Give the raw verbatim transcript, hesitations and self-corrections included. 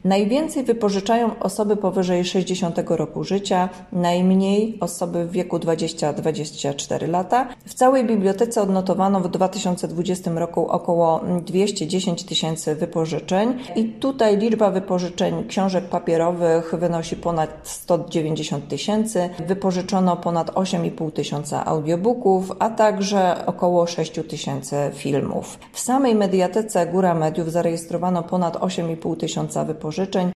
Najwięcej wypożyczają osoby powyżej sześćdziesiątego roku życia, najmniej osoby w wieku dwadzieścia do dwudziestu czterech lata. W całej bibliotece odnotowano w dwa tysiące dwudziestym roku około dwieście dziesięć tysięcy wypożyczeń i tutaj liczba wypożyczeń książek papierowych wynosi ponad sto dziewięćdziesiąt tysięcy. Wypożyczono ponad osiem i pół tysiąca audiobooków, a także około sześć tysięcy filmów. W samej Mediatece Góra Mediów zarejestrowano ponad osiem i pół tysiąca wypożyczeń.